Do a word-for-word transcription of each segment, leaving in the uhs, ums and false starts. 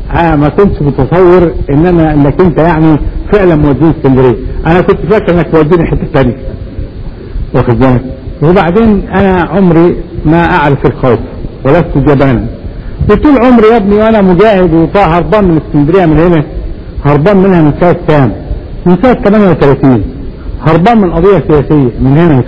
آه ما كنتش متصور ان انا انك انت يعني فعلا موديني اسكندريه. انا كنت فاكر انك موديني حته ثانيه، واخد بالك. وبعدين انا عمري ما اعرف الخوف ولست جبانا، وطول عمري يا ابني وانا مجاهد وطاهر هربان من اسكندريه من هنا، هربان منها من سنه كام؟ من سنه ثمانية وثلاثين، هربان من قضيه سياسيه من هنا.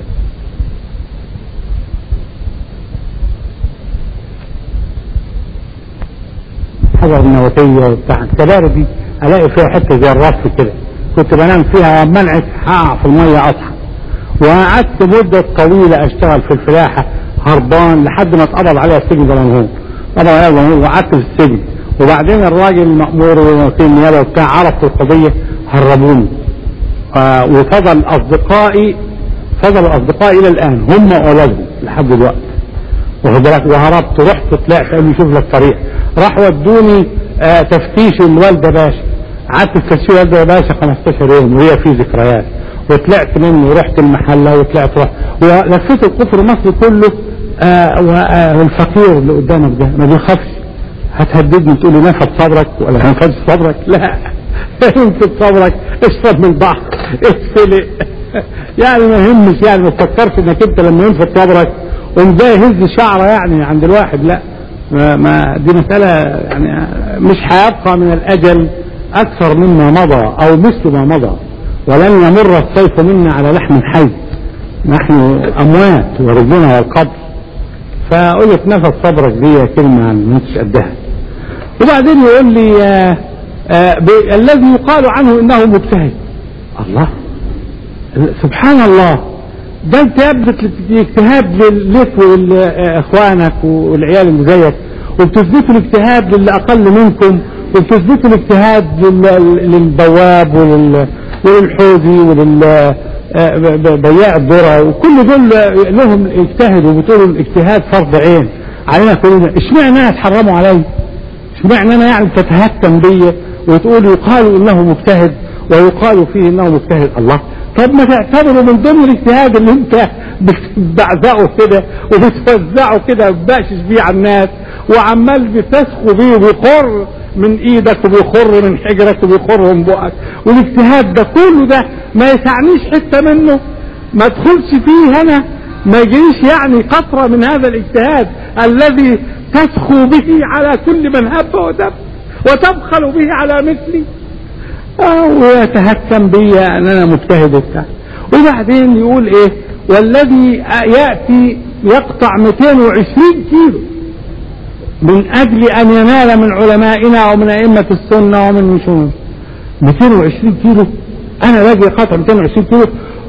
حجر النووية وبتاع الكباري دي الاقي فيها حته زي الرف كده، كنت بنام فيها منعت هقع في الميه اصحى. وقعدت مده طويله اشتغل في الفلاحه هربان لحد ما اتقبض عليها السجن زي ما هو قبض عليها زي ما هو، وقعدت في السجن. وبعدين الراجل المأمور ووكيل النيابه وبتاع عرفوا القضيه هربوني. آه وفضل اصدقائي فضلوا اصدقائي الى الان هم واولادهم لحد دلوقتي، واخد بالك. وهربت ورحت طلعت قالوا لي شوف لك طريق، راح ودوني آه تفتيش الوالده باشا، قعدت في تفتيش الوالده باشا خمستاشر يوم وهي في ذكريات، وطلعت منه ورحت المحله وطلعت رحت ولفيت القطر مصر كله. آه والفقير اللي قدامك ده ما بيخافش، هتهددني تقول لي نفض صبرك ولا هنفض صبرك؟ لا انفض صبرك، اشرب من البحر، اتفلق يعني ما يهمش، يعني ما تفكرش انك انت لما ينفض صبرك ومزاي يهز شعره يعني عند الواحد. لا ما, ما دي مسألة يعني مش هيبقى من الأجل أكثر مما مضى أو مثل ما مضى، ولن يمر السيف منا على لحم حي، نحن أموات وربنا والقبر. فأقول لك نفس صبرك دي كلمة ما انتش قدها. وبعدين يقول لي آآ آآ الذي يقال عنه إنه مجتهد. الله سبحان الله، ده انت يبذل الاجتهاد لك ولاخوانك والعيال اللي زيك، وبتثبتوا الاجتهاد للي اقل منكم، وبتثبتوا الاجتهاد للبواب وللحوزي وللبياع الذره، وكل دول لهم اجتهدوا وبتقولوا الاجتهاد فرض عين علينا كلنا. اشمعنى انا تحرموا علي؟ اشمعنى انا يعني تتهكم بيا وتقول يقال انه مجتهد ويقال فيه انه مجتهد؟ الله، طب ما تعتبروا من ضمن الاجتهاد اللي انت بتبعزقه كده وبتوزعه كده وبتباشش بيه على الناس وعمال بتسخو بيه وبيخر من ايدك وبيخر من حجرك وبيخر من بقك، والاجتهاد ده كله ده ما يسعنيش حته منه، ما ادخلش فيه انا، ما يجيش يعني قطره من هذا الاجتهاد الذي تسخو به على كل من هب ودب وتبخل به على مثلي. اه ويتهكم بي ان انا مجتهد وبتاع. وبعدين يقول ايه؟ والذي ياتي يقطع مئتين وعشرين كيلو من اجل ان ينال من علمائنا ومن ائمه السنه ومن مشون. مئتين وعشرين كيلو انا باجي قطع مئتين وعشرين كيلو؟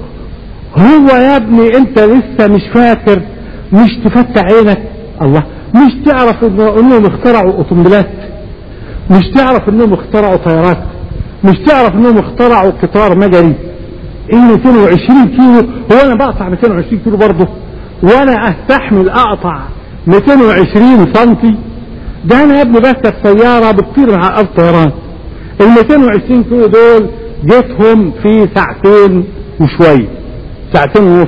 هو يا ابني انت لسه مش فاكر؟ مش تفتح عينك؟ الله، مش تعرف انهم اخترعوا اوتومبيلات؟ مش تعرف انهم اخترعوا طيارات؟ مش تعرف انهم اخترعوا قطار مجري؟ ايه مئتين وعشرين كيلو؟ هو انا بقطع مئتين وعشرين كيلو برضه؟ وانا استحمل اقطع مئتين وعشرين سنتي؟ ده انا يا ابني بركب سياره بتطير مع ارض طيران. ال مئتين وعشرين كيلو دول جيتهم في ساعتين وشويه، ساعتين ونص.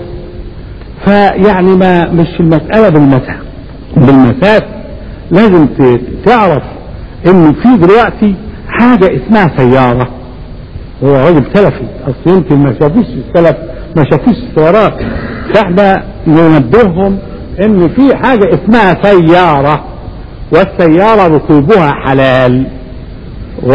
فيعني ما مش المساله بالمسافه بالمسافه لازم تعرف ان في دلوقتي حاجة اسمها سيارة. هو راجل سلفي اصل يمكن ما شافوش السلف، ما شافوش السيارات، فاحنا ننبههم ان في حاجة اسمها سيارة، والسيارة ركوبها حلال. و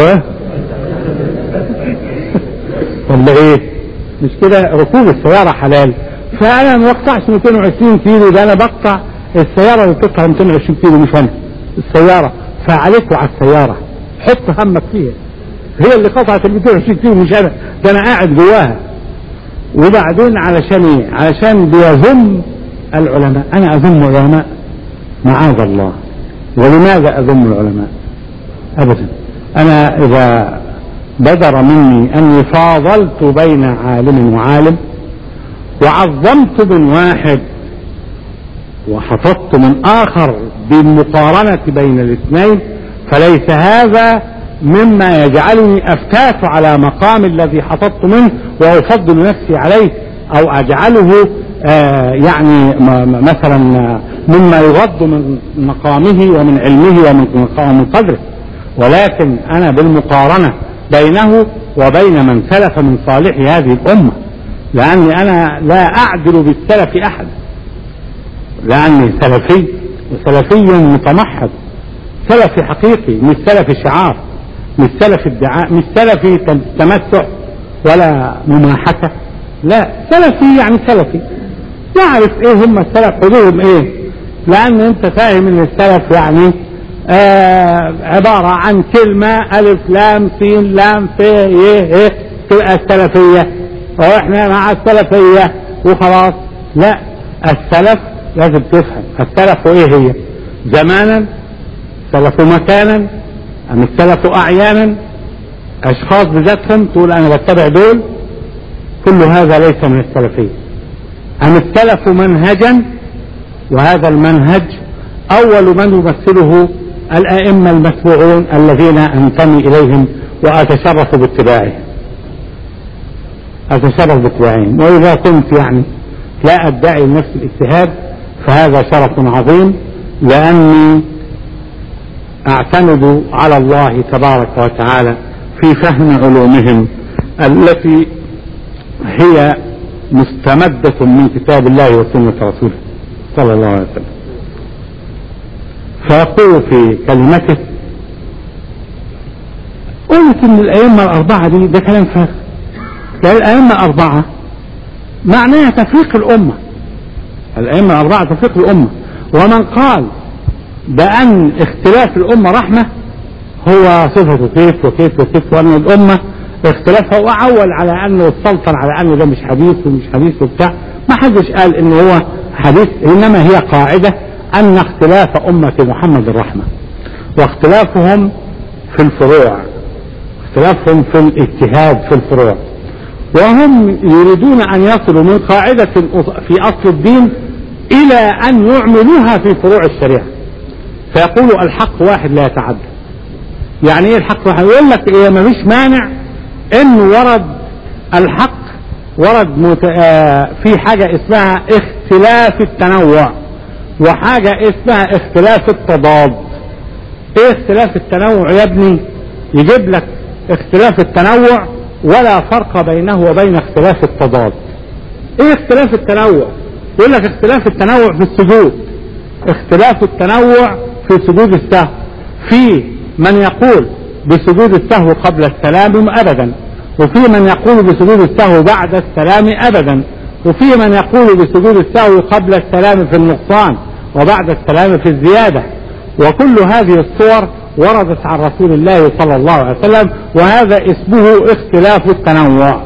ولا ايه؟ مش كده؟ ركوب السيارة حلال. فانا ما بقطعش مئتين وعشرين كيلو، ده انا بقطع السيارة اللي بتقطع مئتين وعشرين كيلو مش انا السيارة. فعليكوا على السيارة، حط همك فيها، هي اللي قطعت ال مئتين وعشرين كيلو مش انا، ده انا قاعد جواها. وبعدين علشان ايه؟ علشان بيذم العلماء. انا اذم العلماء؟ معاذ الله. ولماذا اذم العلماء؟ ابدا. انا اذا بدر مني اني فاضلت بين عالم وعالم وعظمت من واحد وحفظت من اخر بالمقارنة بين الاثنين، فليس هذا مما يجعلني افتات على مقام الذي حفظت منه وافضل نفسي عليه، او اجعله آه يعني مثلا مما يغض من مقامه ومن علمه ومن قدره. ولكن أنا بالمقارنة بينه وبين من سلف من صالح هذه الأمة، لأني أنا لا أعدل بالسلف أحد، لأني سلفي وسلفي متمحض، سلفي حقيقي، مش سلفي شعار، مش سلفي ادعاء، مش سلفي تمسح ولا مماحكة، لا، سلفي يعني سلفي يعرف ايه هم السلف، حدودهم ايه، لأن انت فاهم ان السلف يعني آه عبارة عن كلمة ألف لام سين لام ف يه ايه تبقى السلفية، واحنا مع السلفية وخلاص. لا، السلف لازم تفهم السلف ايه هي، زمانا، سلف مكانا، ام السلف اعيانا، اشخاص بذاتهم تقول انا بتبع دول، كل هذا ليس من السلفية. ام السلف منهجا، وهذا المنهج اول من يمثله الائمة المتبوعون الذين انتمي اليهم واتشرف باتباعهم، اتشرف باتباعهم، واذا كنت يعني لا ادعي لنفس الاجتهاد فهذا شرف عظيم، لاني اعتمد على الله تبارك وتعالى في فهم علومهم التي هي مستمدة من كتاب الله وسنة رسوله صلى الله عليه وسلم. فيقول في كلمته: قلت ان الائمة الاربعة دي ده كلام فارغ، لان الائمة الاربعة معناها تفريق الامة، الائمة الاربعة تفريق الامة، ومن قال بان اختلاف الامة رحمة هو صفته كيف وكيف وكيف، وان الامة اختلافها، وعول على انه السلطن على انه ده مش حديث ومش حديث وبتاع، ما حدش قال انه هو حديث، انما هي قاعدة ان اختلاف امة محمد الرحمة، واختلافهم في الفروع، اختلافهم في الاجتهاد في الفروع، وهم يريدون ان يصلوا من قاعدة في اصل الدين الى ان يعملوها في فروع الشريعة، فيقولوا الحق واحد لا يتعدى. يعني ايه الحق واحد؟ يقول لك ايه، ما فيش مانع انه ورد الحق ورد مت... آه في حاجة اسمها اختلاف التنوع، وحاجة اسمها اختلاف التضاد. ايه اختلاف التنوع يا ابني؟ يجيب لك اختلاف التنوع ولا فرق بينه وبين اختلاف التضاد. ايه اختلاف التنوع؟ يقول لك اختلاف التنوع في السجود، اختلاف التنوع في سجود السهو، في من يقول بسجود السهو قبل السلام ابدا، وفي من يقول بسجود السهو بعد السلام ابدا، وفي من يقول بسجود السهو قبل السلام في النقصان وبعد السلام في الزيادة، وكل هذه الصور وردت عن رسول الله صلى الله عليه وسلم، وهذا اسمه اختلاف التنوع.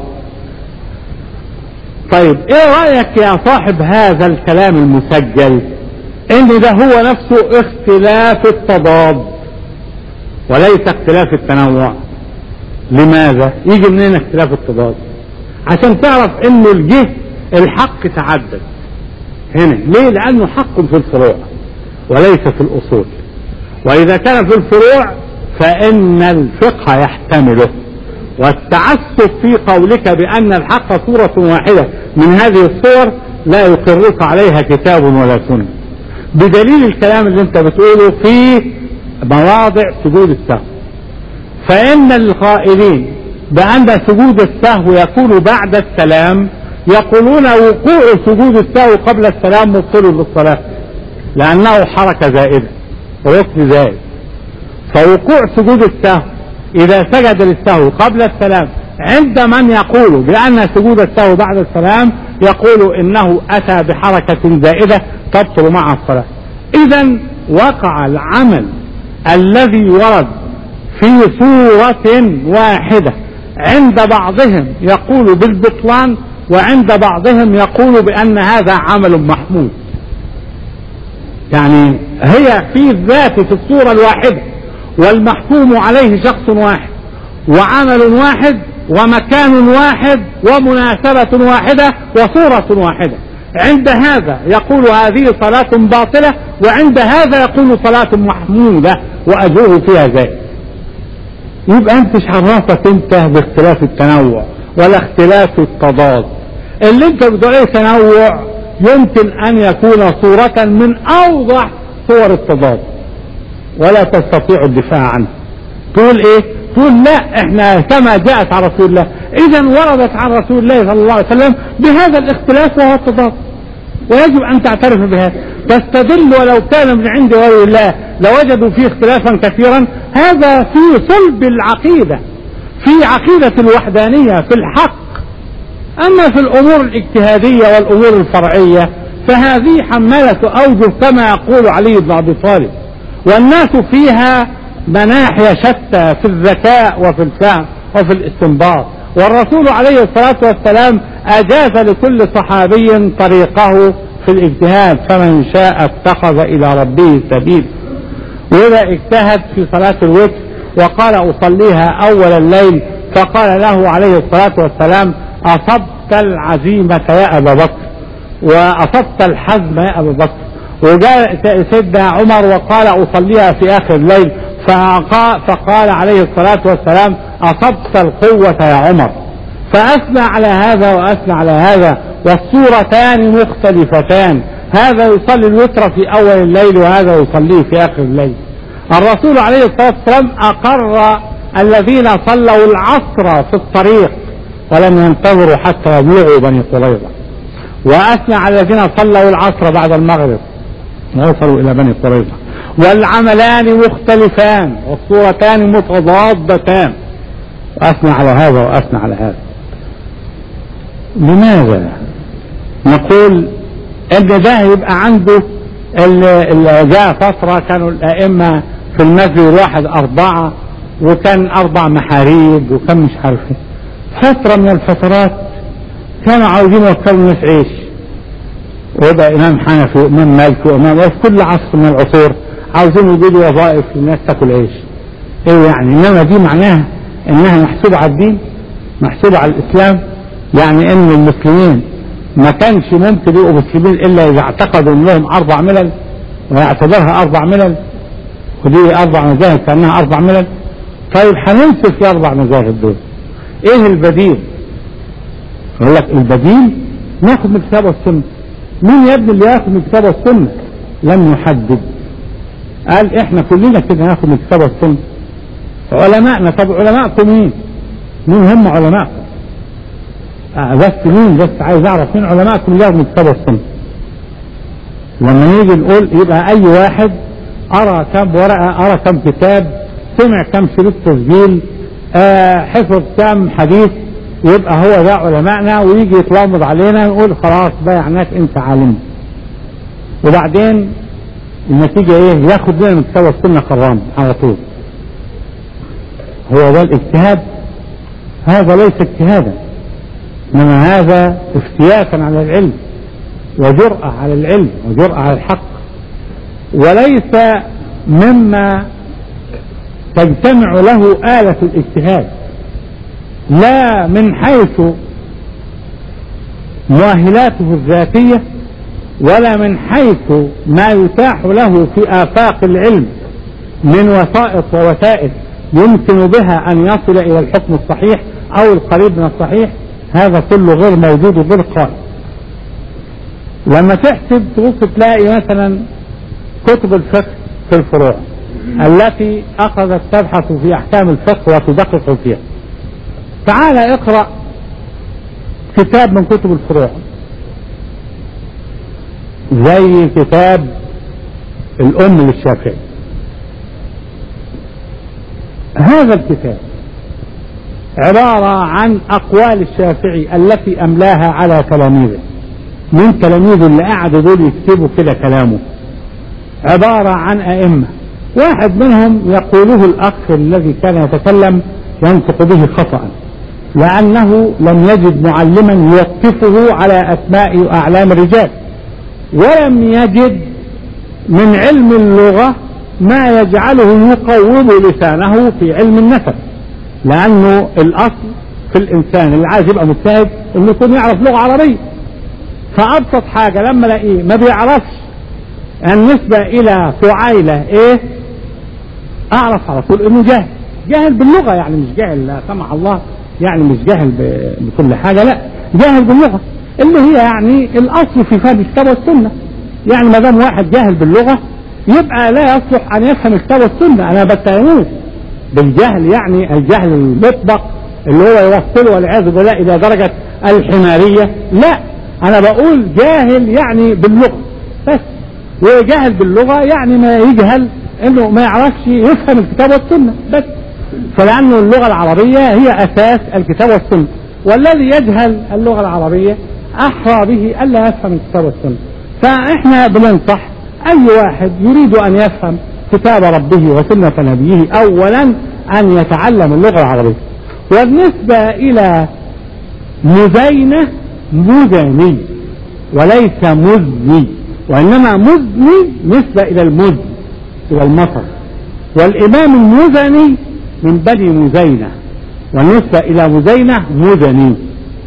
طيب ايه رأيك يا صاحب هذا الكلام المسجل ان ده هو نفسه اختلاف التضاد وليس اختلاف التنوع؟ لماذا يجي منين اختلاف التضاد؟ عشان تعرف انه الجه الحق تعدد هنا. ليه؟ لانه حق في الفروع وليس في الاصول، واذا كان في الفروع فان الفقه يحتمله، والتعسف في قولك بان الحق صورة واحدة من هذه الصور لا يقرك عليها كتاب ولا سنة، بدليل الكلام اللي انت بتقوله في مواضع سجود السهو. فإن القائلين بأن سجود السهو يكون بعد السلام يقولون وقوع سجود السهو قبل السلام مبطل للصلاة، لأنه حركة زائدة وركن زائد. فوقوع سجود السهو إذا سجد للسهو قبل السلام عند من يقول بأن سجود السهو بعد السلام يقول إنه أتى بحركة زائدة تبطل مع الصلاة. إذن وقع العمل الذي ورد في صورة واحدة عند بعضهم يقول بالبطلان، وعند بعضهم يقول بأن هذا عمل محمود. يعني هي في الذات في الصورة الواحدة، والمحكوم عليه شخص واحد وعمل واحد ومكان واحد ومناسبة واحدة وصورة واحدة. عند هذا يقول هذه صلاة باطلة، وعند هذا يقول صلاة محمودة وأجره فيها زائد. يبقى انت عرفك انت باختلاف التنوع ولا اختلاف التضاد؟ اللي انت بتقول ايه تنوع يمكن ان يكون صورة من اوضح صور التضاد ولا تستطيع الدفاع عنه، تقول ايه؟ تقول لا احنا كما جاءت عن رسول الله. اذا وردت عن رسول الله صلى الله عليه وسلم بهذا الاختلاف وهو التضاد، ويجب ان تعترف بهذا. تستدل ولو كان من عند غير الله لوجدوا فيه اختلافا كثيرا، هذا في صلب العقيدة، في عقيدة الوحدانية في الحق. اما في الامور الاجتهادية والامور الفرعية فهذه حمالة اوجه كما يقول علي بن ابي طالب، والناس فيها مناحي شتى في الذكاء وفي الفهم وفي الاستنباط. والرسول عليه الصلاة والسلام اجاز لكل صحابي طريقه في الاجتهاد، فمن شاء اتخذ الى ربه سبيل. واذا اجتهد في صلاة الوتر وقال اصليها اول الليل، فقال له عليه الصلاة والسلام اصبت العزيمة يا ابا بكر واصبت الحزم يا ابا بكر. وجاء سيدنا عمر وقال اصليها في اخر الليل، فقال عليه الصلاة والسلام اصبت القوة يا عمر. فاثنى على هذا واثنى على هذا، والصورتان مختلفتان، هذا يصلي الوتر في اول الليل وهذا يصليه في اخر الليل. الرسول عليه الصلاة والسلام اقر الذين صلوا العصر في الطريق ولم ينتظروا حتى يبلغوا بني قريظة، واثنى على الذين صلوا العصر بعد المغرب ووصلوا الى بني قريظة. والعملان مختلفان والصورتان متضادتان، واثنى على هذا واثنى على هذا. لماذا نقول ان ده يبقى عنده اللي جاء فترة كانوا الائمة في المسجد الواحد اربعة، وكان اربع محاريب وكان مش عارف ايه. فترة من الفترات كانوا عاوزين يوصلوا الناس عيش، ويبقى امام حنفي وامام مالكي وامام، وفي كل عصر من العصور عاوزين يجيبوا وظائف للناس تاكل عيش. ايه يعني؟ انما دي معناها انها محسوبة على الدين، محسوبة على الاسلام. يعني ان المسلمين ما كانش ممكن يبقوا مسلمين الا اذا اعتقدوا انهم اربع ملل ويعتبرها اربع ملل، ودي اربع مذاهب كانها اربع ملل. طيب هننسف في اربع مذاهب دول، ايه البديل؟ يقول لك البديل ناخد من الكتاب والسنة. مين يا ابني اللي ياخد من الكتاب والسنة؟ لم يحدد، قال احنا كلنا كده ناخد من الكتاب والسنة. علماءنا، طب علماءكم مين؟ مين هم علماءكم؟ آه بس مين؟ بس عايز اعرف مين علماءكم اللي ياخد من الكتاب والسنة. لما نيجي نقول يبقى اي واحد ارى كم ورقة، ارى كم كتاب، سمع كم شريط تسجيل، آه حفظ كم حديث، يبقى هو ده علماءنا، ويجي يتلامض علينا نقول خلاص بايعناك انت عالم. وبعدين النتيجة ايه؟ ياخد لنا من كتاب والسنة كرام على طول. هو ده الاجتهاد؟ هذا ليس اجتهادا، انما هذا افتياتا على العلم وجرأة على العلم وجرأة على الحق، وليس مما تجتمع له آلة الاجتهاد، لا من حيث مؤهلاته الذاتية ولا من حيث ما يتاح له في آفاق العلم من وسائط ووسائل يمكن بها أن يصل إلى الحكم الصحيح أو القريب من الصحيح. هذا كله غير موجود وغير قائم. لما تحسب تبص تلاقي مثلا كتب الفقه في الفروع التي أخذت تبحث في أحكام الفقه وتدقق فيها، تعال اقرأ كتاب من كتب الفروع زي كتاب الأم للشافعي. هذا الكتاب عبارة عن أقوال الشافعي التي أملاها على تلاميذه، من تلاميذه اللي قعدوا دول يكتبوا كده كلامه، عبارة عن أئمة. واحد منهم يقوله الأخ الذي كان يتكلم ينطق به خطأ، لأنه لم يجد معلما يوقفه على أسماء وأعلام الرجال، ولم يجد من علم اللغة ما يجعله يقوم لسانه في علم النسب، لأنه الأصل في الإنسان اللي عايز يبقى مجتهد إنه يكون يعرف لغة عربية. فأبسط حاجة لما الاقيه ما بيعرفش النسبة إلى فعيلة إيه، أعرف على طول إنه جاهل، جاهل باللغة، يعني مش جاهل لا سمح الله، يعني مش جاهل بكل حاجة، لا جاهل باللغة اللي هي يعني الأصل في فهم الكتاب والسنة. يعني ما دام واحد جاهل باللغة يبقى لا يصلح أن يفهم الكتاب والسنة. أنا بتهموش بالجهل يعني الجهل المطبق اللي هو يوصله والعياذ بالله الى درجة الحمارية، لا، انا بقول جاهل يعني باللغة بس، وجاهل باللغة يعني ما يجهل انه ما يعرفش يفهم الكتاب والسنة بس، فلأنه اللغة العربية هي اساس الكتاب والسنة، والذي يجهل اللغة العربية احرى به الا يفهم الكتاب والسنة. فاحنا بننصح اي واحد يريد ان يفهم كتاب ربه وسنة نبيه اولا ان يتعلم اللغة العربية. والنسبة الى مزينة مزني وليس مزني، وانما مزني نسبة الى المزن الى المطر، والامام المزني من بني مزينة، والنسبة الى مزينة مزني،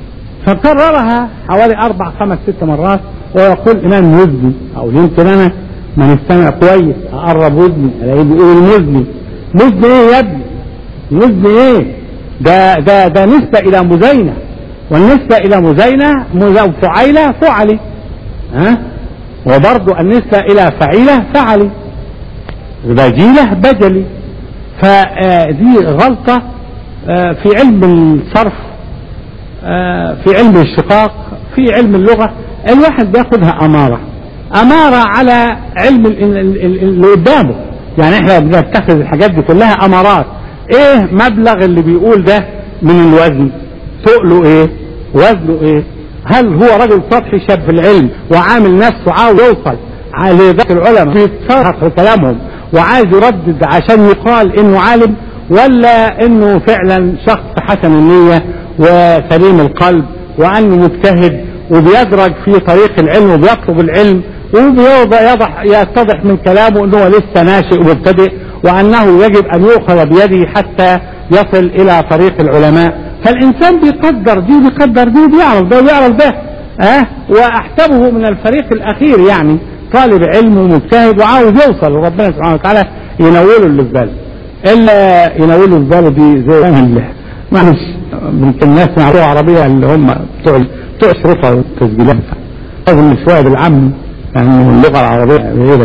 فكررها حوالي اربع خمس ست مرات ويقول امام مزني، او يمكن انا ما نستمع كويس اقرب وزني الاقيه بيقول المزني. مزني ايه يا ابني؟ مزني ايه؟ ده ده ده نسبة الى مزينة، والنسبة الى مزينة مزو فعيلة فعلي، ها، وبرضو النسبة الى فعيلة فعلي، بجيلة بجلي. فدي غلطة في علم الصرف، في علم الاشتقاق، في علم اللغة، الواحد بياخدها امارة امارة على علم اللي قدامه. يعني احنا بنتخذ الحاجات دي كلها امارات. ايه مبلغ اللي بيقول ده من الوزن؟ تقله ايه؟ وزنه ايه؟ هل هو رجل سطحي شاب في العلم وعامل نفسه عاوز يوصل لذات العلماء في شرح كلامهم وعايز يردد عشان يقال انه عالم، ولا انه فعلا شخص حسن النية وسليم القلب وانه مجتهد وبيدرج في طريق العلم وبيطلب العلم وبيوضح يتضح من كلامه انه لسه ناشئ ومبتدئ وانه يجب ان يؤخذ بيده حتى يصل الى طريق العلماء. فالانسان بيقدر دي وبيقدر دي وبيعرف ده وبيعرف ده، اه واحسبه من الفريق الاخير، يعني طالب علم ومجتهد وعاوز يوصل وربنا سبحانه وتعالى ينوله اللي في باله. الا ينوله اللي في باله دي زي الله معلش ممكن الناس يعرفوا عربيه اللي هم بتوع بتوع شرطه والتسجيلات لازم شويه بالعام، يعني اللغه العربيه غير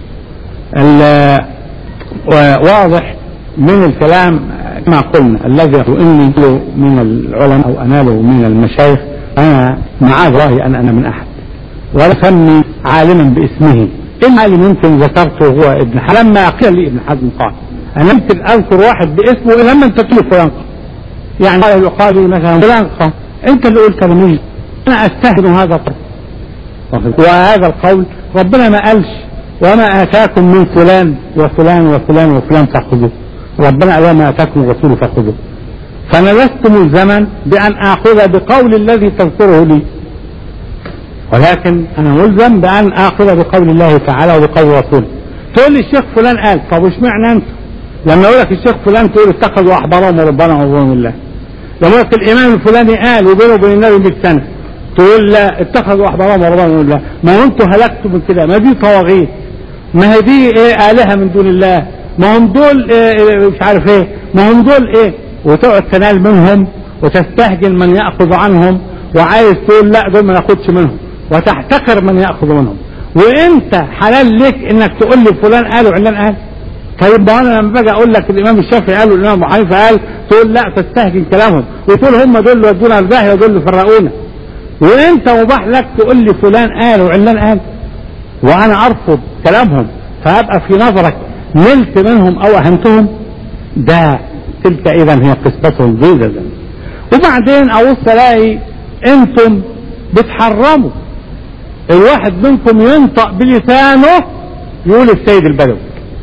واضح من الكلام كما قلنا. الذي اني من العلماء او اناله من المشايخ انا معاذ الله ان انا من احد ولا سمي عالما باسمه. العالم يمكن ذكرته هو ابن حزم، لما قيل لي ابن حزم قال انا يمكن اذكر واحد باسمه لما انت تقول فلان، يعني قال يقال مثلا فلان قال انت اللي قلت لمين، انا استهدم هذا القول، وهذا القول ربنا ما قالش وما اتاكم من فلان وفلان وفلان وفلان فخذوه، ربنا قال ما اتاكم الرسول فخذوه. فانا لست ملزما بان اخذ بقول الذي تذكره لي، ولكن انا ملزم بان اخذ بقول الله تعالى وبقول رسوله. تقول لي الشيخ فلان قال، طب وش معنى انت لما يقول لك الشيخ فلان تقول اتخذوا احبارهم وربنا وظلم الله؟ لما يقول لك الامام الفلاني قال وبينه وبين النبي مئة سنه تقول لا اتخذوا احبارهم وربنا الله؟ ما هو انتوا هلكتوا من كده، ما دي طواغيت، ما هي دي ايه الهه من دون الله، ما هم دول إيه مش عارف ايه، ما هم دول ايه، وتقعد تنال منهم وتستهجن من ياخذ عنهم وعايز تقول لا دول ما ناخدش منهم وتحتقر من ياخذ منهم، وانت حلال لك انك تقول لي فلان قال وعلان قال. طيب ما انا لما باجي اقول لك الامام الشافعي قال والامام ابو حنيفه قال تقول لا تستهجن كلامهم وتقول هم دول اللي ودونا الباهيه ودول اللي فرقونا، وانت مباح لك تقول لي فلان قال وعلان قال وانا ارفض كلامهم، فابقى في نظرك نلت منهم او اهنتهم؟ ده تلك اذا هي قسمتهم ضيزه. وبعدين ابص الاقي انتم بتحرموا الواحد منكم ينطق بلسانه يقول السيد البدوي.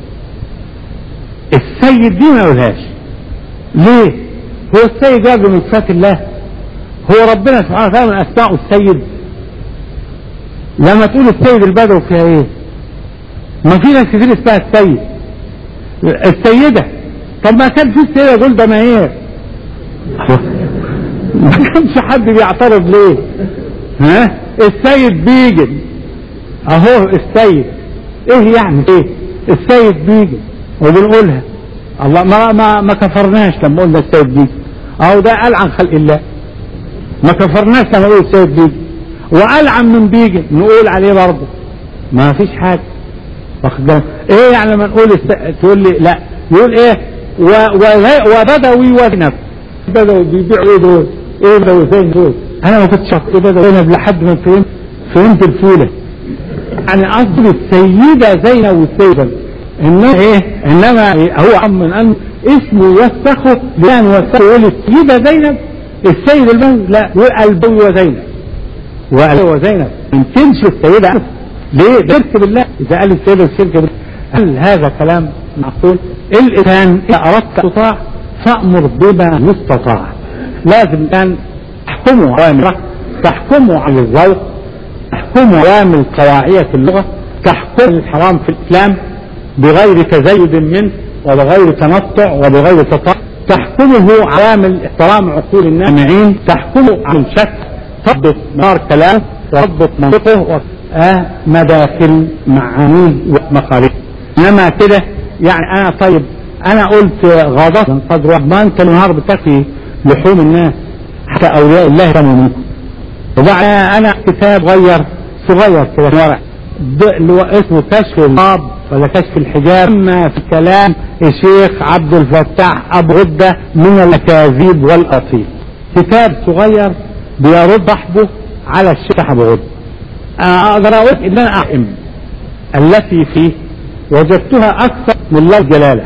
السيد دي ما يقولهاش ليه؟ هو السيد ده من صفات الله؟ هو ربنا سبحانه وتعالى من اسماءه السيد؟ لما تقول السيد البدوي فيها ايه؟ ما في ناس كتير اسمها السيد السيدة. طب ما كان في السيدة دول ده ماهير ما كانش حد بيعترض ليه؟ ها السيد بيجن اهو السيد ايه يعني ايه السيد بيجن وبنقولها الله ما ما ما كفرناش لما قلنا السيد بيجن اهو ده قال عن خلق الله، ما كفرناش لما نقول السيد بيجن، وقال عن من بيجن نقول عليه برضه ما فيش حاجه. واخد بالك ايه يعني لما نقول الس... تقول لي لا يقول ايه وبدوي وزينب. بدوي بيبيعوا ايه دول؟ ايه بدوي زين دول؟ انا ما كنتش اعرف ايه بدوي وزينب لحد ما فهمت فهمت الفوله. يعني قصدي السيده زينب والسيده انما ايه؟ انما هو عم من ان اسمه يوسخه لان يوسخه يقول السيده زينب السيد المهدي، لا يقول البوي وزينب والبوي وزينب ما يمكنش السيده. ليه؟ شرك بالله. اذا قال السيده الشرك بالله هل هذا كلام معقول؟ الانسان اذا اردت تطاع فامر بما يستطاع. لازم كان تحكموا اوامره، تحكموا على الذوق، تحكموا اوامر قواعية اللغه، تحكم الحرام في الاسلام بغير تزيد منه وبغير تنطع وبغير تطاع، تحكمه عوامل احترام عقول النامعين، تحكمه عن شك، تضبط نار كلامه وتضبط منطقه آه مداخل معانيه ومخارجه. انما كده يعني انا طيب انا قلت غضبت من قدر ما انت النهار بتاكل لحوم الناس حتى اولياء الله كانوا منكم. وبعد انا كتاب غير صغير كده ورق اللي هو اسمه كشف النقاب ولا كشف الحجاب، اما في كلام الشيخ عبد الفتاح ابو غده من الاكاذيب والاطيل. كتاب صغير بيرد صاحبه على الشيخ ابو غده. اقدر اقول ان انا احم التي فيه وجدتها اكثر من لفظ جلاله.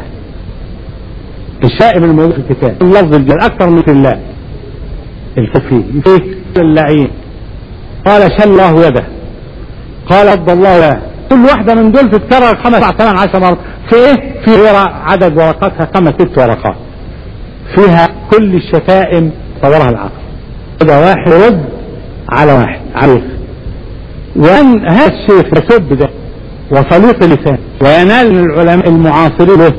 الشائب الموجود في الكتاب اللفظ الجلاله اكثر من الله. الكفي فيه اللعين قال شل الله يده، قال رد الله له. كل واحده من دول تتكرر خمس ثمان عشر مرات. في ايه؟ في عدد ورقاتها خمس ست ورقات فيها كل الشتائم صورها العقل. هذا واحد رد على واحد عليه. وان هذا الشيخ يسب ده وصليق اللسان وينال من العلماء المعاصرين له،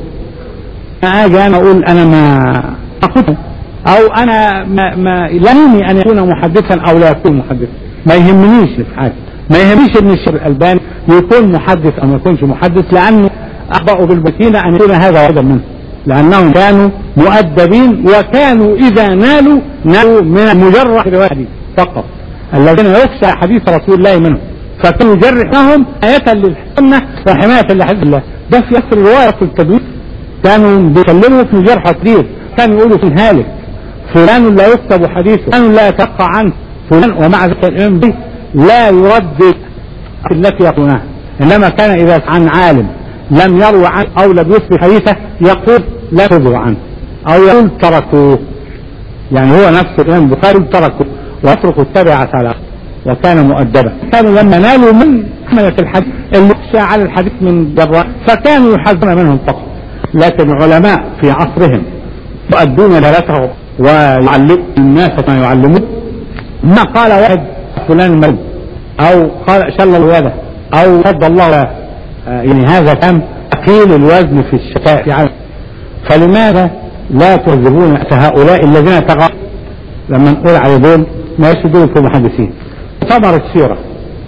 اجي انا اقول انا ما اخذه او انا ما, ما لاني ان يكون محدثا او لا يكون محدثا، ما يهمنيش في حاجه، ما يهمنيش ان الشيخ الالباني يكون محدث او ما يكونش محدث، لانه اخبأوا بالبكينة ان يكون هذا واحدا منهم، لانهم كانوا مؤدبين وكانوا اذا نالوا نالوا من مجرد روايه فقط الذين يخشى حديث رسول الله منهم، فكانوا يجرحهم آية للسنة وحماية لحديث الله. ده في أصل رواية في التدوين كانوا بيكلموا في جرح تدريس، كانوا يقولوا في هالك فلان لا يكتب حديثه، فلان لا يتلقى عنه فلان، ومع ذلك الإمام به لا يرد التي يقولونها. إنما كان إذا عن عالم لم يروى عنه أو لم يثبت حديثه يقول لا تروى عنه أو يقول تركوه. يعني هو نفسه الإمام البخاري تركه واتركوا التبعة على، وكان مؤدبا. كانوا لما نالوا من حملة الحديث اللي يخشى على الحديث من جراء فكانوا يحذرون منهم فقط. لكن العلماء في عصرهم يؤدون دلالتهم ويعلمون الناس ما يعلمون. ما قال واحد فلان مريض او قال شل الله يده او رد الله له، يعني هذا كان ثقيل الوزن في الشتاء يعني. فلماذا لا تهذبون هؤلاء الذين تغيروا لما نقول على دول ما يشدون في المحدثين؟ ثمرة السيرة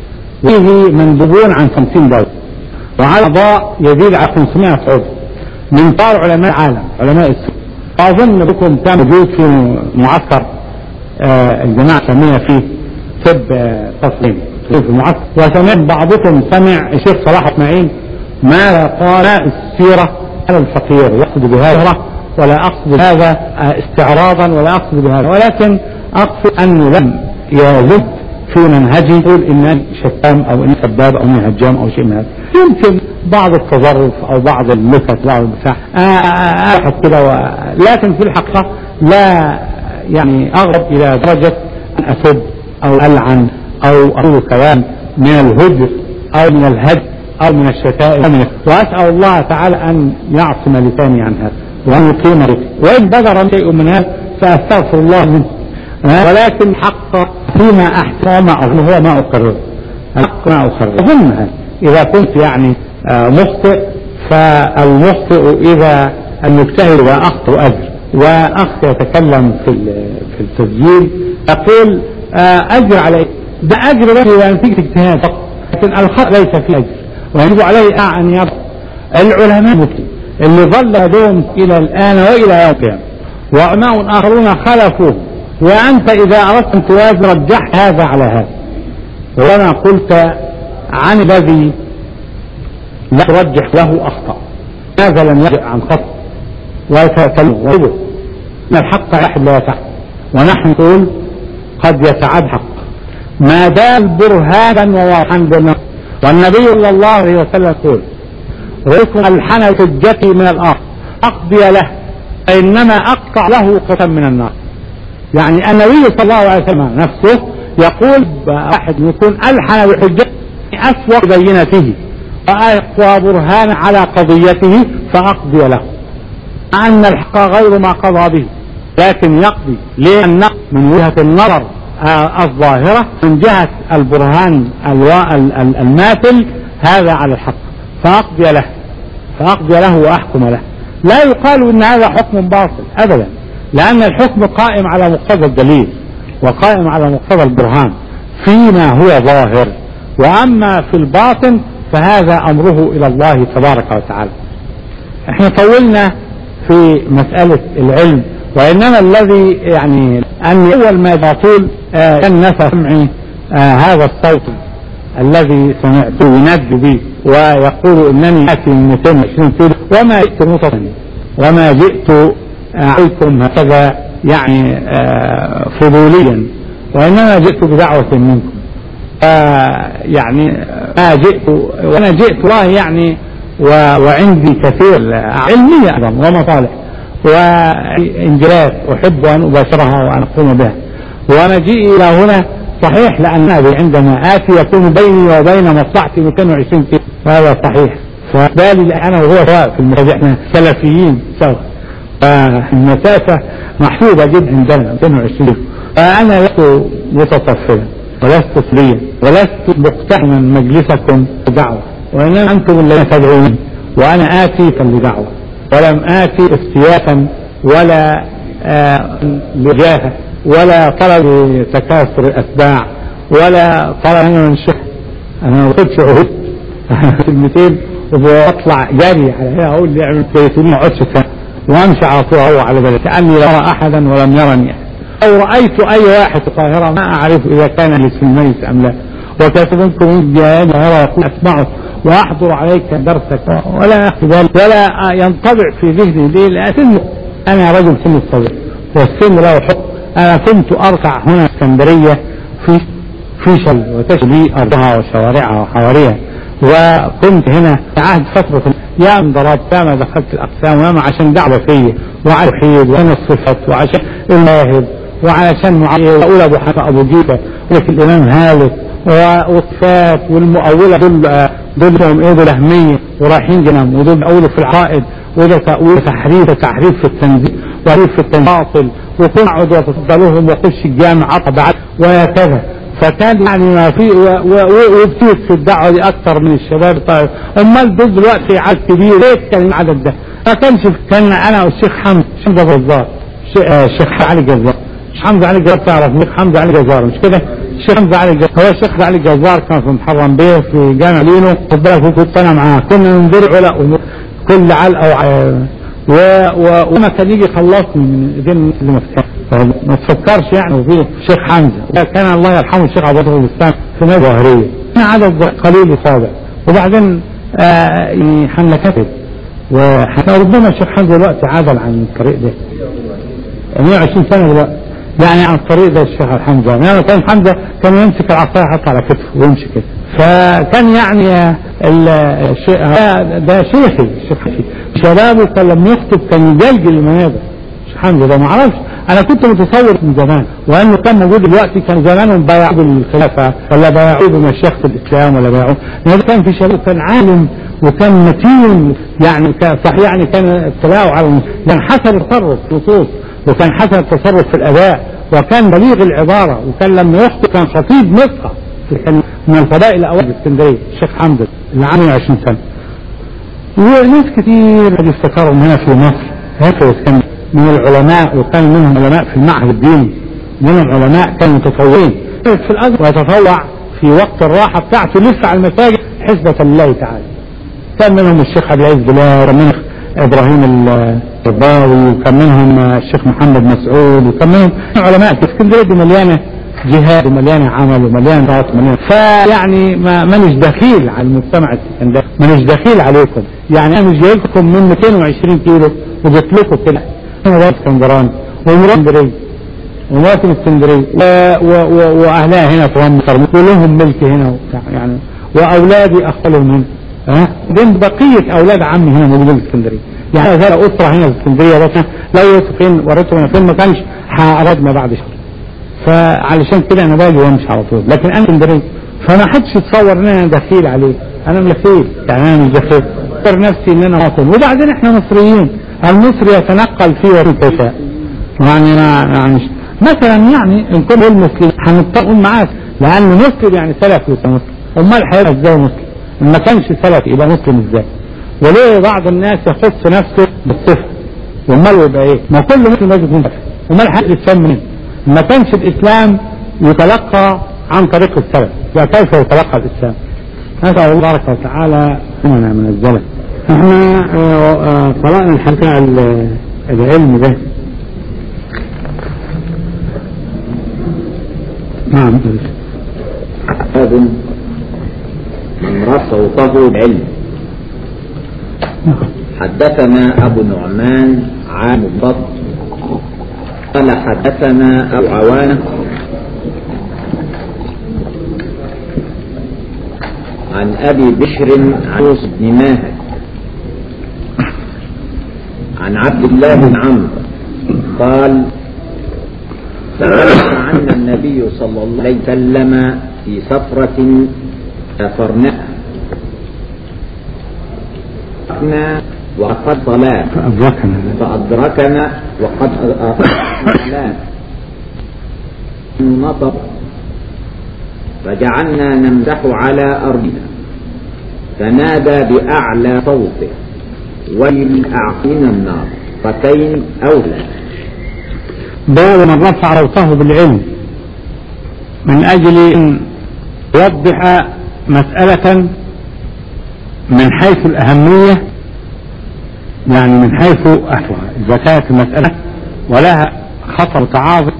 فيه مندوبون عن خمسين دولة وعلى أعضاء يزيد على خمسمائة عضو من طار علماء العالم علماء السوء. أظن بكم كان موجود في معسكر آه الجماعة سميها فيه طب آه تصميم في المعسكر، وسمعت بعضكم سمع الشيخ صلاح اسماعيل ما قال السيرة على الفقير، يقصد بهذا ولا أقصد هذا آه استعراضا ولا أقصد بهذا، ولكن أقصد أنه لم يزد في منهجي يقول إنني شتام أو إني سباب أو إني هجام أو شيء من هذا. يمكن بعض التظرف أو بعض النكت بعض البتاع أحد كده و... لكن في الحقيقة لا يعني أغرب إلى درجة أن أسب أو ألعن أو أقول كلام من الهجر أو من الهج أو من الشتائم، وأسأل الله تعالى أن يعصم لساني عن هذا وأن يقيم رزقي، وإن بدر شيء من هذا فأستغفر الله منه، ولكن حق فيما أحسن ما أظن هو ما أقرر الحق ما أقرر. أظن إذا كنت يعني مخطئ فالمخطئ إذا المجتهد وأخطأ أجر، وأخ يتكلم في في التسجيل يقول أجر عليه، ده أجر بس إذا نتيجة اجتهاد فقط، لكن الخطأ ليس فيه أجر ويجب عليه أن يرى. العلماء اللي ظل يدوم إلى الآن وإلى يوم القيامة وعلماء آخرون خلفوه، وأنت إذا أردت أن توازن رجح هذا على هذا. وأنا قلت عن الذي لا ترجح له أخطأ، هذا لم يرجع عن خطأ ويتكلموا ان الحق واحد لا يتعب، ونحن نقول قد يتعب حق ما دام برهانا وواضحا بالنص. والنبي صلى الله عليه وسلم يقول ريكم الحن حجتي من الارض اقضي له فانما اقطع له قطعا من النار. يعني النبي صلى الله عليه وسلم نفسه يقول واحد يكون الحن بحجته اسوأ بينته واقوى برهان على قضيته فاقضي له، ان الحق غير ما قضى به لكن يقضي لأنه من وجهة النظر الظاهرة من جهة البرهان الماثل هذا على الحق فأقضي له فأقضي له وأحكم له. لا يقال إن هذا حكم باطل أبدا، لأن الحكم قائم على مقتضى الدليل وقائم على مقتضى البرهان فيما هو ظاهر، وأما في الباطن فهذا أمره إلى الله تبارك وتعالى. احنا طولنا في مسألة العلم، وإنما الذي يعني أن أول ما يطول كان نفى سمعي آه هذا الصوت الذي سمعته ينادي به ويقول إنني آتي من مئتين وعشرين كيلو وما جئت متطني وما جئت عليكم هكذا يعني آه فضوليا، وإنما جئت بدعوة منكم. آه يعني ما جئت وأنا جئت الله يعني وعندي كثير علمية أيضا ومطالع وإنجازات أحب أن أباشرها وأن أقوم بها، ومجيئي إلى هنا صحيح لأن عندما آتي يكون بيني وبين مصلحتي مئتين وعشرين كيلو، وهذا صحيح. فبالي أنا وهو سواء في المساجد احنا سلفيين سوا، فالمسافة محسوبة جدا عندنا مئتين وعشرين كيلو. فأنا لست متطفلا ولست سريا ولست مقتحما مجلسكم بدعوة، وإنما أنتم الذين تدعوني وأنا آتي لدعوة، ولم آتي افتياتا ولا آه لجاهة ولا طلب تكاثر الأتباع ولا طلب أنا من شح. أنا ما قلتش عهد كلمتين وبطلع جاري على هنا أقول لي اعمل كويسين ما اقعدش سنة وأمشي على طول أهو على بالي كأني لا أرى أحدا ولم يرني أحد، أو رأيت أي واحد في القاهرة ما أعرف إذا كان لي الميت أم لا، وكاتب منكم من جاء القاهرة يقول أسمعه وأحضر عليك درسك ولا أخذ ولا ينطبع في ذهني. ليه؟ لأن أنا رجل سن الصغير والسن له حكم. أنا كنت أركع هنا في اسكندرية في في شل وتشبي أرضها وشوارعها وحواريها، وكنت هنا عهد فترة يا من ضربت يا ما دخلت الأقسام ويا ما عشان دعوة فيا وعلى الحيد وأنا الصفات وعشان الماهد وعشان معاوية وأقول أبو حنيفة أبو جيفة ولك الإمام هالك والصفات والمؤولة دول دول ايه دول اهمية ورايحين جنام ودول اولوا في العقائد وده تأويل تحريف تحريف في التنزيل وتحريف في التناصل وكن اقعد وتفضلوهم واخش الجامع عطى وهكذا. فكان يعني ما في وبتيت في الدعوة دي اكثر من الشباب. طيب امال دول دلوقتي عدد كبير ليه كان العدد ده؟ ما كانش كان انا والشيخ حمد حمزة جزار الشيخ علي جزار حمزة علي جزار تعرف الشيخ حمزة علي جزار مش كده؟ الشيخ حمزة علي الجزار هو الشيخ علي الجزار كان في محرم بيه في جامع لينو خد بالك كنت انا معاه كنا ننظر علق كل علقه وما كان يجي خلصني من ايدين اللي مفتاح ما تفكرش يعني. وفيه الشيخ حمزة كان الله يرحمه الشيخ عبد الله الاسلام في نادي ظاهريه كان عدد قليل صابع وبعدين آه حنكتب وربما الشيخ حمزة دلوقتي عادل عن الطريق ده مئة وعشرين سنة دلوقتي يعني عن الطريق ده الشيخ حمزة. يعني كان حمزة كان يمسك العصاية يحط على كتفه ويمشي كده. فكان يعني الشيخ ده شيخي الشيخ شبابه كان لما يخطب كان يجلجل المنابر. الشيخ حمزة ده ما اعرفش انا كنت متصور من زمان وانه كان موجود دلوقتي كان زمانهم بايعوا بالخلافة ولا بايعوا بمشيخة الاسلام ولا بايعوا. هذا كان في شباب كان عالم وكان متين يعني كان صحيح يعني كان اتباعه على يعني حسن التصرف في النصوص وكان حسن التصرف في الاداء وكان بليغ العبارة وكان لما يخطب كان خطيب نصحة كان من الفضائل الاوائل في اسكندريه الشيخ حمزة اللي عنده مئة وعشرين سنة. وناس كتير قد افتكروا هنا في مصر هكذا كان من العلماء وكان منهم علماء في المعهد الديني منهم علماء كانوا متطوعين في الازهر ويتطوع في وقت الراحة بتاعته لسه على المساجد حسبة لله تعالى. كان منهم الشيخ عبد العزيز بلال وكان منهم ابراهيم الرباوي وكان منهم الشيخ محمد مسعود وكان منهم علماء في اسكندريه دي مليانه جهاد ومليانه عمل ومليانه رأس ومليانه. فيعني ما مانيش دخيل على المجتمع الاسكندري مانيش دخيل عليكم يعني انا مش جاي لكم من مئتين وعشرين كيلو وجت لكم كده انا رايح اسكندراني ومرات اسكندريه ومرات اسكندريه واهلها هنا في مصر ولهم ملك هنا وبتاع يعني واولادي اخلهم هنا ها دين بقيه اولاد عمي هنا موجودين في اسكندريه يعني هذا اسره هنا في اسكندريه بس لو يوسف فين وريته فين ما كانش هردنا بعد شهر فعلشان كده انا باجي وامشي على طول لكن انا اسكندريه فما حدش يتصور ان انا دخيل عليه انا ملفيل يعني انا مش دخيل اختار نفسي ان انا واطن وبعدين احنا مصريين المصري يتنقل فيه ويتشاء يعني يعني مثلا يعني ان كنا المسلم هنضطر معاه لان مسلم يعني سلفي ومسلم امال هيبقى ازاي مسلم ما كانش سلفي يبقى مسلم ازاي وليه بعض الناس يخص نفسه بالصفه امال يبقى ايه ما كل مسلم لازم يكون سلفي امال حق الاسلام منين ما كانش الاسلام يتلقى عن طريق السلف وكيف يتلقى الاسلام نسأل الله تبارك وتعالى أمنا من الزلل احنا قرأنا الحكاية العلم ده نعم هذا من رفع صوته بعلم حدثنا أبو نعمان عام الضبط قال حدثنا أبو عوانة عن أبي بشر عن يوسف بن ماهر عن عبد الله بن عمرو قال سألنا عن النبي صلى الله عليه وسلم في سفرة سافرناها وقد صلاة فأدركنا فأدركنا وقد صلاة نطق فجعلنا نمسح على أرضنا فنادى بأعلى صوته ويل أعطينا النار ركين أولى باب من رفع صوته بالعلم من أجل أن يوضح مسألة من حيث الأهمية يعني من حيث أحوها إذا كانت المسألة ولها خطر تعاظم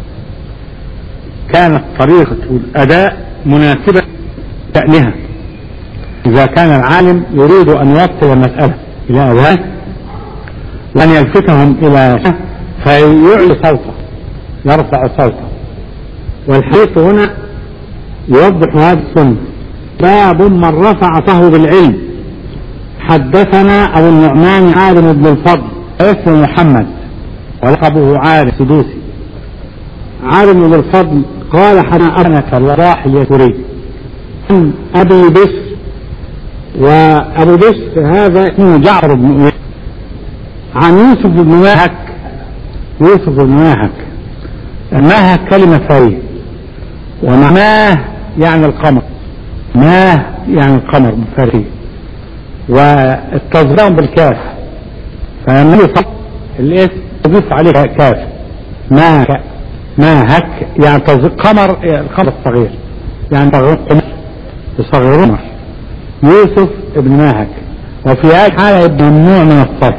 كانت طريقة الأداء مناسبة لشأنها إذا كان العالم يريد أن يوصل المسألة إلى أذهان وأن يلفتهم إلى فيعلي صوته يرفع صوته والحديث هنا يوضح هذا السنة باب من رفع صوته بالعلم حدثنا أبو النعمان عالم بن الفضل اسمه محمد ولقبه عالم سدوسي عالم بن الفضل قال حدثنا الوضاح اليسري عن أبي بشر وأبو بشر هذا اسمه جعفر بن أمية عن يوسف بن ماهك يوسف بن ماهك ماهك كلمة فارية ومعناه يعني القمر ماه يعني القمر بالفارية والتصغير بالكاف فلما يصف الاسم يضيف عليه كاف ماهك ماهك يعني قمر القمر الصغير يعني قمر يصغرون يوسف ابن ماهك وفي هذه الحالة يبقى ممنوع من الصرف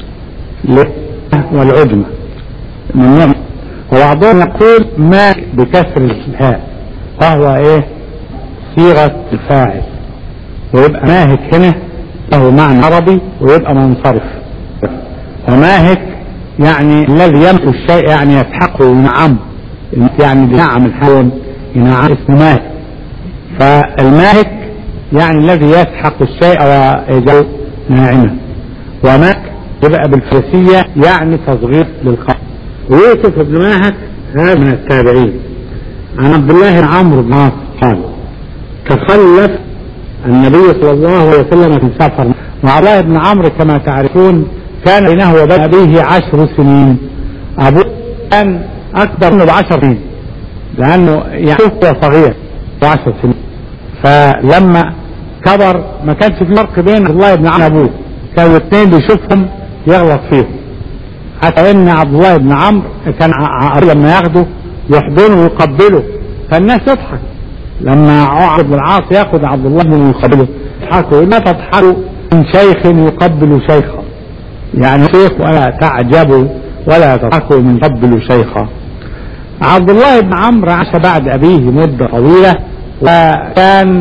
والعجمة ممنوع وبعضهم يقول ما بكسر الهاء وهو ايه صيغة الفاعل ويبقى ماهك هنا له معنى عربي ويبقى منصرف وماهك يعني الذي يمحو الشيء يعني يسحقه ينعم يعني ينعم الحيوان ينعم اسمه ماهك فالماهك يعني الذي يسحق الشيء ويجعله ناعما وماك يبقى بالفارسية يعني تصغير للقمر ويوسف بن ماهك هذا من التابعين عن عبد الله بن عمرو بن عاص قال تخلف النبي صلى الله عليه وسلم في سفر وعبد الله بن عمرو كما تعرفون كان بينه وبين أبيه عشر سنين أبوه كان أكبر منه بعشر سنين لأنه يعني هو صغير بعشر سنين فلما كبر ما كانش في فرق بين عبد الله بن عمرو وابوه كانوا الاثنين بيشوفهم يغلط فيهم حتى ان عبد الله بن عمرو كان لما ياخده يحضنه ويقبله فالناس تضحك لما عمرو بن العاص ياخد عبد الله بن يقبله يضحكوا لا تضحكوا من شيخ يقبل شيخا يعني شيخ ولا تعجبوا ولا تضحكوا من يقبل شيخا. عبد الله بن عمرو عاش بعد أبيه مدة طويلة وكان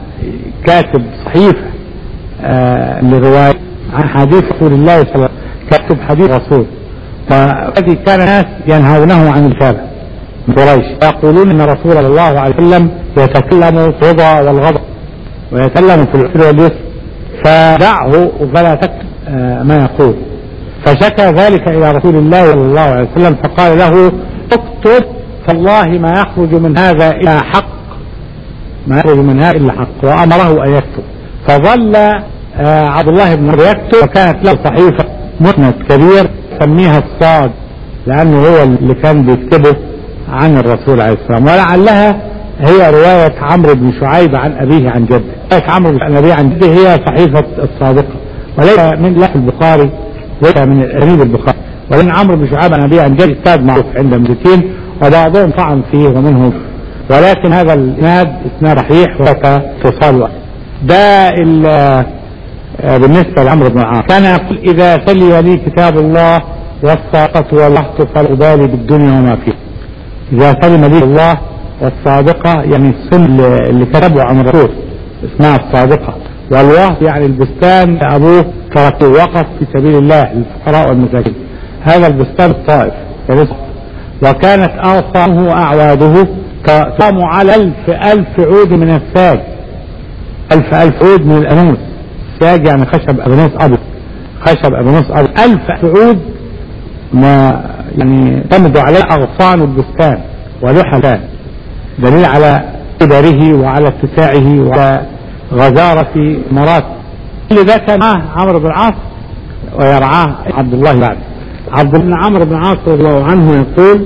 كاتب صحيفة آه لرواية عن حديث رسول الله صلى الله عليه وسلم تكتب حديث الرسول، فالذي كان الناس ينهونه عن الكتابة من قريش يقولون ان رسول الله عليه وسلم يتكلم في الرضا والغضب ويتكلم في العسر واليسر، فدعه فلا تكتب ما يقول. فشكى ذلك الى رسول الله صلى الله عليه وسلم فقال له اكتب فالله ما يخرج من هذا الا حق، ما يخرج من هذا الا حق، وامره ان يكتب. فظل عبد الله بن عمرو يكتب، وكانت له صحيفة مسند كبير سميها الصاد لانه هو اللي كان بيكتبه عن الرسول عليه السلام، ولعلها هي رواية عمرو بن شعيب عن أبيه عن جده. رواية عمرو بن أبيه عن جده هي صحيفة الصادقة، وليس من لفظ البخاري وليس من الأسانيد البخاري، ولأن عمرو بن شعيب عن أبيه عن جده إسناد معروف عند المدركين وبعضهم طعن فيه ومنهم، ولكن هذا الإسناد إسناد صحيح وتصال. ده بالنسبة لعمرو بن العاص كان يقول إذا سلي لي كتاب الله والصادقة والوحط فلا أبالي بالدنيا وما فيها. إذا سلم لي الله والصادقة يعني السن اللي كتبه عن الرسول اسمها الصادقة، والوهب يعني البستان أبوه تركه وقف في سبيل الله للفقراء والمساكين، هذا البستان الطائف. وكانت أوصامه وأعواده تقام على ألف ألف عود من الساج، ألف ألف عود من الأنوس، الساج يعني خشب أبنوس أبيض، خشب أبنوس أبيض، ألف عود ما يعني تمد عليه أغصان البستان ولحى، دليل على كبره وعلى اتساعه وعلى غزارة مرات. كل ذا كان معه عمرو بن العاص ويرعاه عبد الله بعد. عبد الله بن عمرو بن العاص رضي الله عنه يقول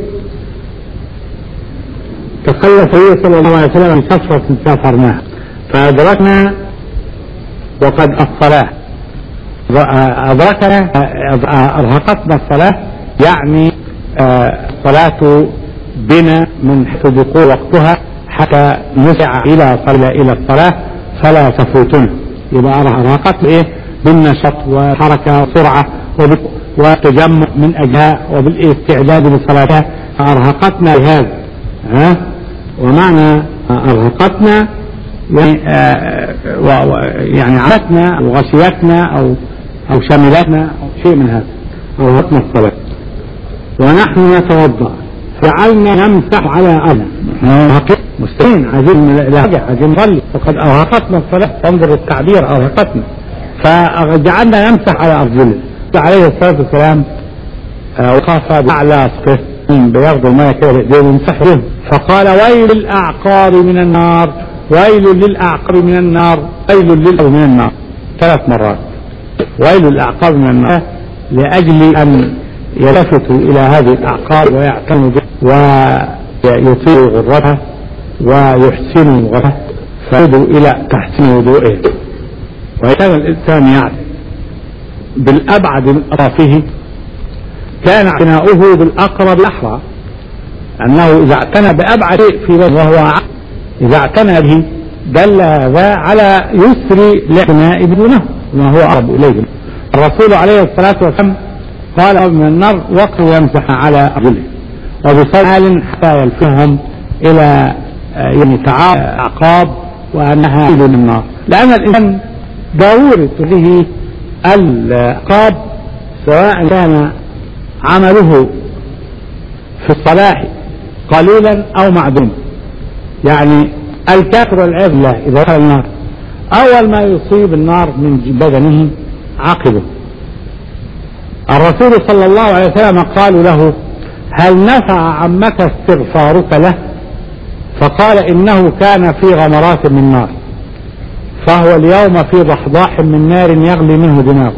تخلف النبي صلى الله عليه وسلم من سفرة سافرناها فأدركنا وقد الصلاة أدركنا أرهقتنا الصلاة، يعني الصلاة بنا من حيث دخول وقتها حتى نسع إلى صلى إلى الصلاة فلا تفوتنا. يبقى أرهقت إيه؟ بالنشاط وحركة وسرعة وتجمع من أجهاء وبالاستعداد لصلاتها، فأرهقتنا بهذا. ها ومعنى أرهقتنا يعني آه يعني عمتنا أو غشيتنا أو أو شملتنا أو شيء من هذا، أرهقتنا الصلاة. ونحن نتوضأ فعلنا نمسح على أرضنا مستقيم عايزين لهجة عايزين نصلي، وقد أرهقتنا الصلاة، تنظر التعبير أرهقتنا، فجعلنا نمسح على أرجلنا. عليه الصلاة والسلام وقف بأعلى سقف بياخدوا الماء كده بإيديه ويمسح بهم، فقال ويل للأعقاب من النار، ويل للأعقاب من النار، ويل للأعقاب من النار، ثلاث مرات ويل للأعقاب من النار، لأجل أن يلفتوا إلى هذه الأعقاب ويعتنوا بها ويطيعوا غرتها ويحسنوا غرتها فيدوا إلى تحسين وضوئه. وكان الإنسان يعني بالأبعد من أطرافه كان اعتناؤه بالأقرب الأحرى، أنه إذا اعتنى بأبعد في بيته وهو عقل إذا اعتنى به دل هذا على يسر الاعتناء بدونه ما هو أقرب إليه. الرسول عليه الصلاة والسلام قال من النار وقت يمسح على رجله وبصال حتى يلفهم إلى يعني تعاقب عقاب وأنها من النار، لأن الإنسان ضرورة به العقاب سواء كان عمله في الصلاح قليلا أو معدوما. يعني الكافر والعياذ بالله إذا دخل النار أول ما يصيب النار من بدنه عقبه. الرسول صلى الله عليه وسلم قالوا له هل نفع عمك استغفارك له؟ فقال إنه كان في غمرات من نار، فهو اليوم في ضحضاح من نار يغلي منه دماغه.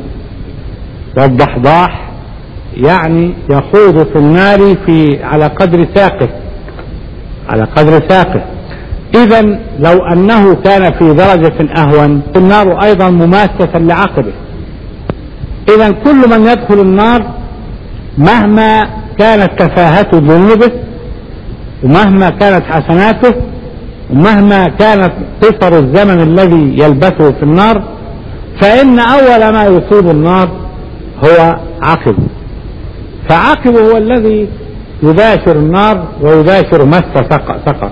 والضحضاح يعني يخوض في النار في على قدر ساقه على قدر ساقه. إذا لو أنه كان في درجة أهون النار أيضا مماسة لعقبه. إذا كل من يدخل النار مهما كانت تفاهة ذنوبه ومهما كانت حسناته ومهما كانت قصر الزمن الذي يلبثه في النار، فإن أول ما يصيب النار هو عقبه، فعقبه هو الذي يباشر النار ويباشر مس سقر.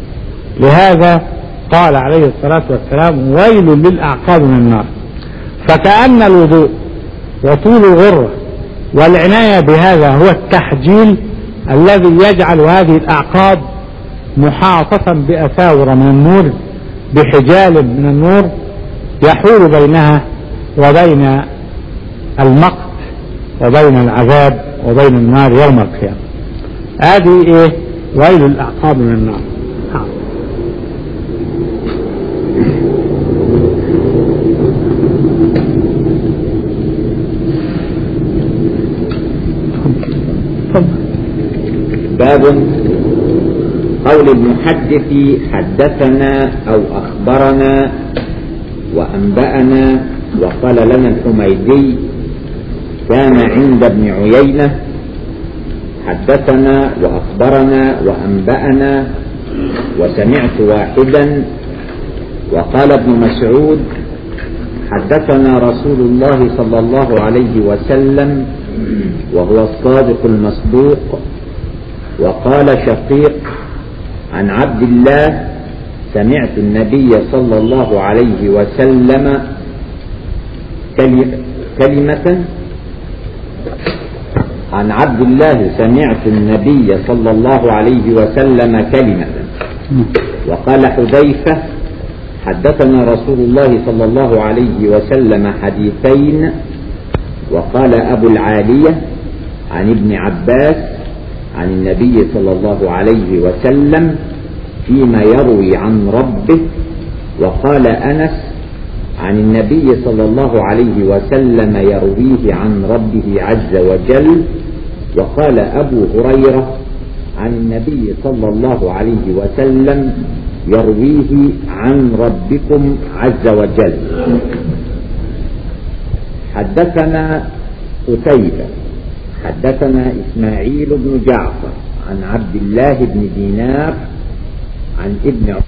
لهذا قال عليه الصلاة والسلام ويل للأعقاب من النار. فكأن الوضوء وطول الغرة والعناية بهذا هو التحجيل الذي يجعل هذه الأعقاب محاطة بأساور من النور، بحجال من النور يحول بينها وبين المقت وبين العذاب وبين النار يوم القيامة. هذه ايه؟ ويل الأعقاب من النار. باب قول المحدث حدثنا أو أخبرنا وأنبأنا وقال لنا الحميدي كان عند ابن عيينة حدثنا وأخبرنا وأنبأنا وسمعت واحدا وقال ابن مسعود حدثنا رسول الله صلى الله عليه وسلم وهو الصادق المصدوق. وقال شقيق عن عبد الله سمعت النبي صلى الله عليه وسلم كلمة عن عبد الله سمعت النبي صلى الله عليه وسلم كلمة. وقال حذيفة حدثنا رسول الله صلى الله عليه وسلم حديثين. وقال أبو العالية عن ابن عباس عن النبي صلى الله عليه وسلم فيما يروي عن ربه. وقال أنس عن النبي صلى الله عليه وسلم يرويه عن ربه عز وجل. وقال أبو هريرة عن النبي صلى الله عليه وسلم يرويه عن ربكم عز وجل. حدثنا قتيبة حدثنا إسماعيل بن جعفر عن عبد الله بن دينار عن ابن